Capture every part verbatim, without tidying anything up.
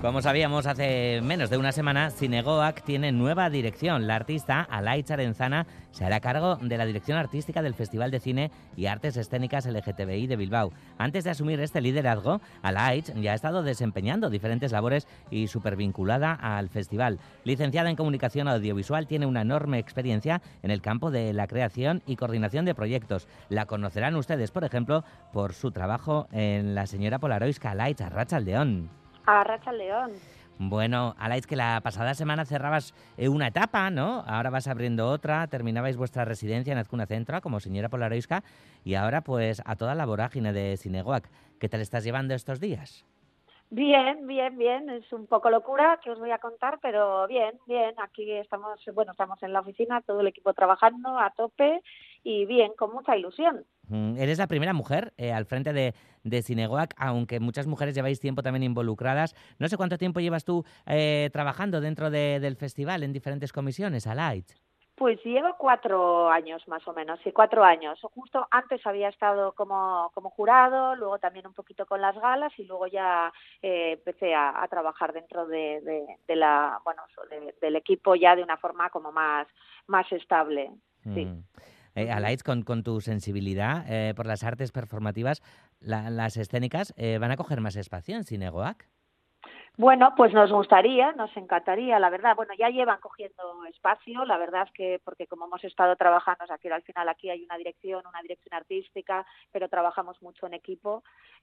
Como sabíamos hace menos de una semana, Zinegoak tiene nueva dirección. La artista, Alaitz Arenzana, se hará cargo de la dirección artística del Festival de Cine y Artes Escénicas L G T B I de Bilbao. Antes de asumir este liderazgo, Alaitz ya ha estado desempeñando diferentes labores y supervinculada al festival. Licenciada en Comunicación Audiovisual, tiene una enorme experiencia en el campo de la creación y coordinación de proyectos. La conocerán ustedes, por ejemplo, por su trabajo en La señora Polaroiska. Alaitz, arratsaldeon. Arratsaldeon. Bueno, Alaitz, que la pasada semana cerrabas eh, una etapa, ¿no? Ahora vas abriendo otra, terminabais vuestra residencia en Azkuna Centro como señora Polaroiska y ahora pues a toda la vorágine de Zinegoak. ¿Qué tal estás llevando estos días? Bien, bien, bien. Es un poco locura que os voy a contar, pero bien, bien. Aquí estamos, bueno, estamos en la oficina, todo el equipo trabajando a tope y bien, con mucha ilusión. Mm, Eres la primera mujer eh, al frente de, de Zinegoak, aunque muchas mujeres lleváis tiempo también involucradas. No sé cuánto tiempo llevas tú eh, trabajando dentro de, del festival en diferentes comisiones, Alaitz. Pues llevo cuatro años más o menos, sí, cuatro años. Justo antes había estado como, como jurado, luego también un poquito con las galas y luego ya eh, empecé a, a trabajar dentro de, de, de la, bueno, de, del equipo ya de una forma como más, más estable, sí. Mm. Eh, Alaitz, con, con tu sensibilidad eh, por las artes performativas, la, las escénicas eh, van a coger más espacio en Zinegoak. Bueno, pues nos gustaría, nos encantaría, la verdad. Bueno, ya llevan cogiendo espacio, la verdad es que porque como hemos estado trabajando, o sea, que al final aquí hay una dirección, una dirección artística, pero trabajamos mucho en equipo,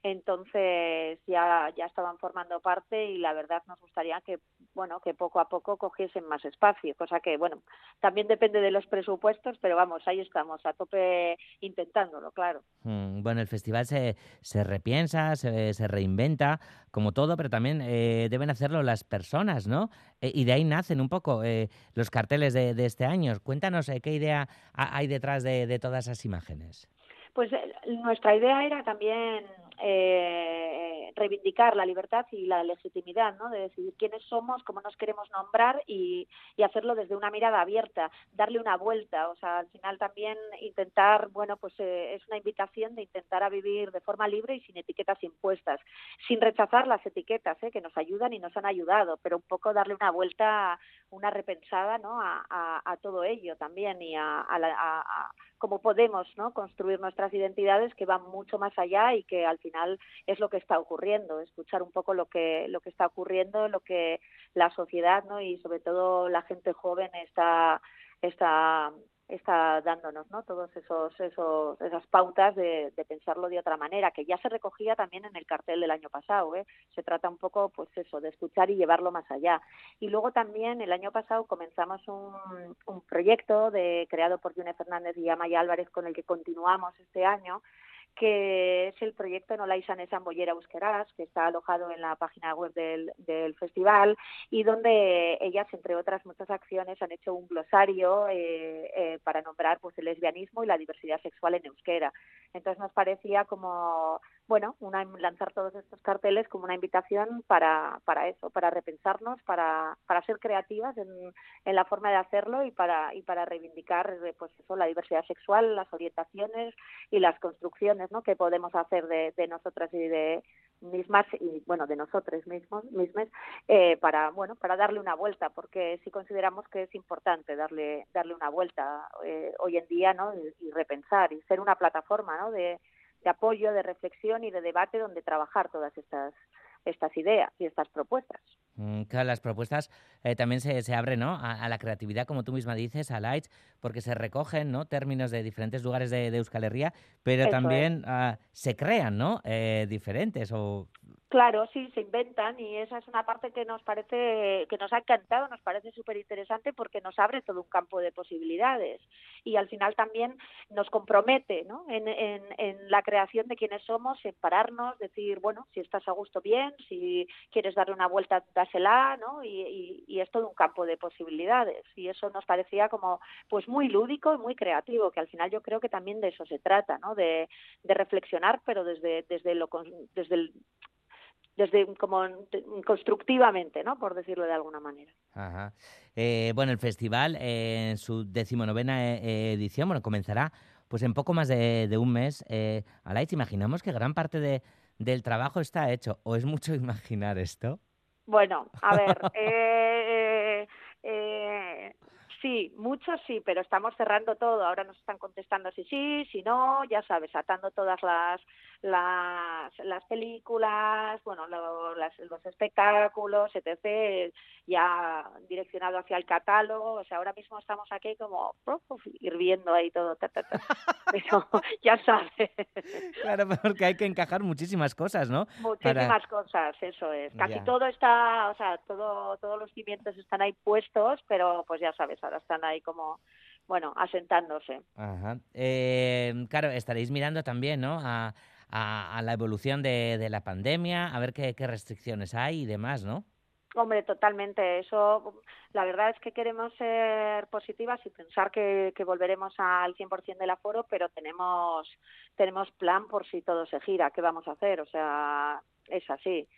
entonces ya ya estaban formando parte y la verdad nos gustaría que, bueno, que poco a poco cogiesen más espacio, cosa que, bueno, también depende de los presupuestos, pero vamos, ahí estamos, a tope intentándolo, claro. Mm, bueno, el festival se, se repiensa, se, se reinventa, como todo, pero también eh, deben hacerlo las personas, ¿no? Eh, y de ahí nacen un poco eh, los carteles de, de este año. Cuéntanos eh, qué idea ha- hay detrás de, de todas esas imágenes. Pues eh, nuestra idea era también eh, reivindicar la libertad y la legitimidad, ¿no? De decidir quiénes somos, cómo nos queremos nombrar y, y hacerlo desde una mirada abierta, darle una vuelta. O sea, al final también intentar, bueno, pues eh, es una invitación de intentar a vivir de forma libre y sin etiquetas impuestas, sin rechazar las etiquetas, ¿eh? Que nos ayudan y nos han ayudado, pero un poco darle una vuelta, una repensada, ¿no? A, a, a todo ello también y a, a, la, a, a cómo podemos, ¿no? Construir nuestras identidades que van mucho más allá y que al final es lo que está ocurriendo, escuchar un poco lo que lo que está ocurriendo, lo que la sociedad, ¿no? Y sobre todo la gente joven está está está dándonos, ¿no? Todos esos esos esas pautas de, de pensarlo de otra manera, que ya se recogía también en el cartel del año pasado, ¿eh? Se trata un poco, pues eso, de escuchar y llevarlo más allá. Y luego también el año pasado comenzamos un, un proyecto de creado por Yune Fernández y Amaya Álvarez con el que continuamos este año, que es el proyecto Nola izan esan bollera euskeraz, que está alojado en la página web del, del festival y donde ellas, entre otras muchas acciones, han hecho un glosario eh, eh, para nombrar pues el lesbianismo y la diversidad sexual en euskera. Entonces nos parecía como, bueno, una, lanzar todos estos carteles como una invitación para, para eso, para repensarnos, para, para ser creativas en, en la forma de hacerlo y para, y para reivindicar pues eso, la diversidad sexual, las orientaciones y las construcciones, ¿no? Que podemos hacer de, de nosotras y de mismas y bueno de nosotros mismos mismos eh, para bueno para darle una vuelta, porque sí consideramos que es importante darle darle una vuelta eh, hoy en día, ¿no? Y, y repensar y ser una plataforma, ¿no? de, de apoyo, de reflexión y de debate donde trabajar todas estas estas ideas y estas propuestas. Mm, Claro, las propuestas eh, también se, se abren, ¿no? a, a la creatividad, como tú misma dices, a Lights, porque se recogen, ¿no? Términos de diferentes lugares de, de Euskal Herria, pero Eso es. también ah, se crean, ¿no? Eh, diferentes o... Claro, sí, se inventan y esa es una parte que nos parece, que nos ha encantado, nos parece súper interesante porque nos abre todo un campo de posibilidades y al final también nos compromete, ¿no? en, en, en la creación de quienes somos, en pararnos, decir, bueno, si estás a gusto bien, si quieres darle una vuelta, dásela, ¿no? Y, y, y es todo un campo de posibilidades y eso nos parecía como pues muy lúdico y muy creativo, que al final yo creo que también de eso se trata, ¿no? De, de reflexionar, pero desde, desde, lo, desde el desde como constructivamente, ¿no? Por decirlo de alguna manera. Ajá. Eh, bueno, el festival eh, en su decimonovena eh, edición, bueno, comenzará pues en poco más de, de un mes. Eh, Alaitz, imaginamos que gran parte de, del trabajo está hecho, ¿o es mucho imaginar esto? Bueno, a ver, eh, eh, sí, muchos sí, pero estamos cerrando todo. Ahora nos están contestando si sí, si no, ya sabes, atando todas las las, las películas, bueno, lo- las- los espectáculos, etcétera, ya direccionado hacia el catálogo. O sea, ahora mismo estamos aquí como uf, uf, hirviendo ahí todo, ta, ta, ta. Pero ya sabes. Claro, porque hay que encajar muchísimas cosas, ¿no? Para... Muchísimas cosas, eso es. Casi Ya. todo está, o sea, todo, todos los cimientos están ahí puestos, pero pues ya sabes, ahora están ahí como, bueno, asentándose. Ajá. Eh, claro, estaréis mirando también, ¿no? A, a- a la evolución de, de la pandemia, a ver qué, qué restricciones hay y demás, ¿no? Hombre, totalmente. Eso, la verdad es que queremos ser positivas y pensar que, que volveremos al cien por ciento del aforo, pero tenemos tenemos plan por si todo se gira. ¿Qué vamos a hacer? O sea, es así.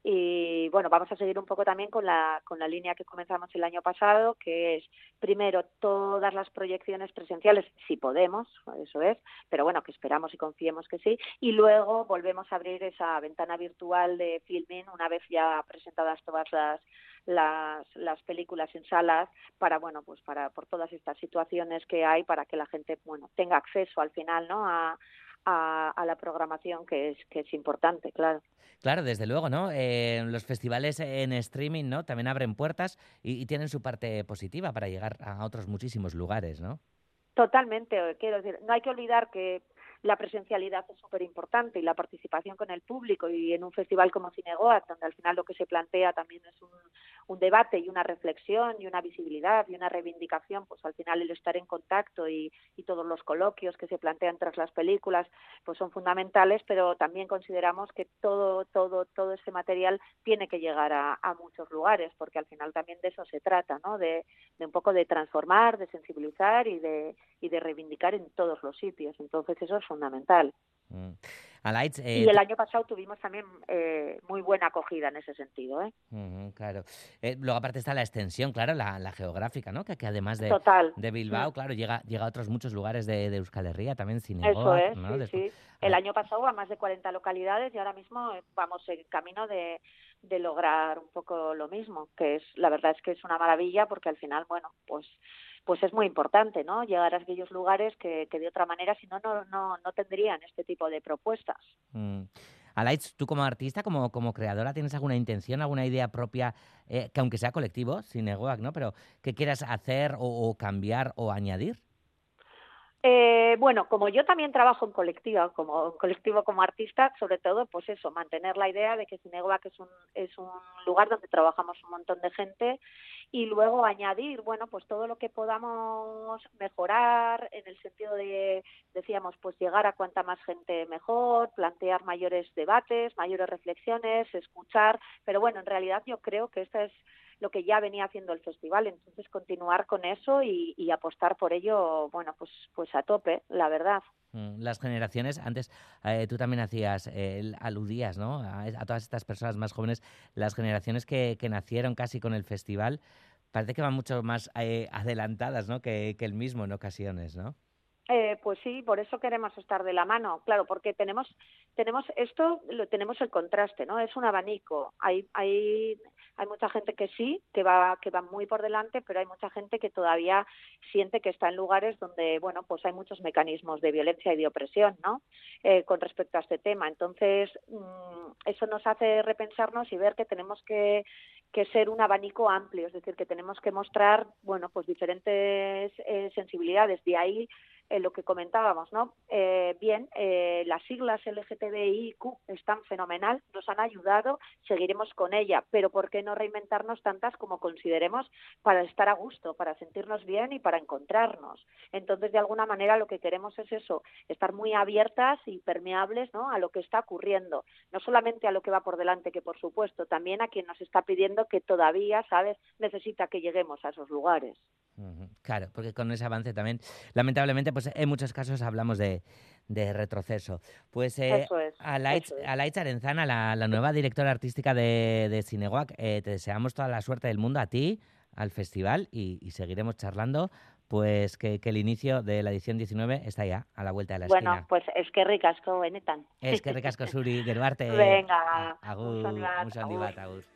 Y bueno, vamos a seguir un poco también con la con la línea que comenzamos el año pasado, que es primero todas las proyecciones presenciales, si podemos, eso es, pero bueno, que esperamos y confiemos que sí, y luego volvemos a abrir esa ventana virtual de filming una vez ya presentadas todas las las, las películas en salas para bueno pues para por todas estas situaciones que hay para que la gente bueno tenga acceso al final no a, a, a la programación que es que es importante, claro. Claro, desde luego, ¿no? Eh, los festivales en streaming, ¿no? También abren puertas y, y tienen su parte positiva para llegar a otros muchísimos lugares, ¿no? Totalmente, quiero decir, no hay que olvidar que la presencialidad es súper importante y la participación con el público y en un festival como Cinegoat, donde al final lo que se plantea también es un, un debate y una reflexión y una visibilidad y una reivindicación, pues al final el estar en contacto y, y todos los coloquios que se plantean tras las películas pues son fundamentales, pero también consideramos que todo, todo, todo ese material tiene que llegar a, a muchos lugares, porque al final también de eso se trata, ¿no? De, de un poco de transformar, de sensibilizar y de y de reivindicar en todos los sitios. Entonces eso es fundamental. Mm. Alaitz, eh, Y el tú- año pasado tuvimos también eh, muy buena acogida en ese sentido, ¿eh? Ujú, claro. Eh, luego aparte está la extensión, claro, la, la geográfica, ¿no? Que, que además de, Total. de Mm. Bilbao, claro, llega, llega a otros muchos lugares de, de Euskal Herria, también Eso Zinegoak, es, ¿no? sí, Después, sí. El ah, año pasado a más de cuarenta localidades y ahora mismo eh, vamos en camino de, de lograr un poco lo mismo, que es la verdad es que es una maravilla porque al final, bueno, pues pues es muy importante, ¿no? Llegar a aquellos lugares que, que de otra manera si no, no, no, no tendrían este tipo de propuestas. mm. Alaitz, tú como artista, como, como creadora, ¿tienes alguna intención, alguna idea propia, eh, que aunque sea colectivo, Zinegoak, ¿no? Pero que quieras hacer o, o cambiar o añadir? Eh, bueno, como yo también trabajo en colectivo, como en colectivo como artista, sobre todo, pues eso, mantener la idea de que Cinegoa que es un es un lugar donde trabajamos un montón de gente y luego añadir, bueno, pues todo lo que podamos mejorar en el sentido de, decíamos, pues llegar a cuanta más gente mejor, plantear mayores debates, mayores reflexiones, escuchar, pero bueno, en realidad yo creo que esta es lo que ya venía haciendo el festival, entonces continuar con eso y, y apostar por ello, bueno, pues pues a tope, la verdad. Mm, Las generaciones, antes eh, tú también hacías, eh, el- aludías, ¿no? A, a todas estas personas más jóvenes, las generaciones que, que nacieron casi con el festival, parece que van mucho más eh, adelantadas, ¿no? Que, que el mismo en ocasiones, ¿no? Eh, pues sí, por eso queremos estar de la mano, claro, porque tenemos tenemos esto, lo, tenemos el contraste, ¿no? Es un abanico. Hay hay hay mucha gente que sí, que va que va muy por delante, pero hay mucha gente que todavía siente que está en lugares donde, bueno, pues hay muchos mecanismos de violencia y de opresión, ¿no? Eh, con respecto a este tema. Entonces, mmm, eso nos hace repensarnos y ver que tenemos que que ser un abanico amplio, es decir, que tenemos que mostrar, bueno, pues diferentes eh, sensibilidades. De ahí eh, lo que comentábamos, ¿no? Eh, bien, eh, las siglas L G T B I Q están fenomenal, nos han ayudado, seguiremos con ella, pero ¿por qué no reinventarnos tantas como consideremos para estar a gusto, para sentirnos bien y para encontrarnos? Entonces, de alguna manera, lo que queremos es eso, estar muy abiertas y permeables, ¿no? A lo que está ocurriendo, no solamente a lo que va por delante, que por supuesto, también a quien nos está pidiendo que todavía, ¿sabes?, necesita que lleguemos a esos lugares. Ujú, claro, porque con ese avance también, lamentablemente, pues en muchos casos hablamos de, de retroceso. Pues eh, Eso es, Alaitz, eso es. Alaitz Arenzana, la, la nueva directora artística de, de Cinegoac, eh, te deseamos toda la suerte del mundo a ti, al festival, y, y seguiremos charlando, pues que, que el inicio de la edición diecinueve está ya, a la vuelta de la Bueno, esquina. pues es que ricasco, benetan. Es que ricasco zuri, geruarte, a- Venga, un agur, sonido, un handi agur. bat, agur.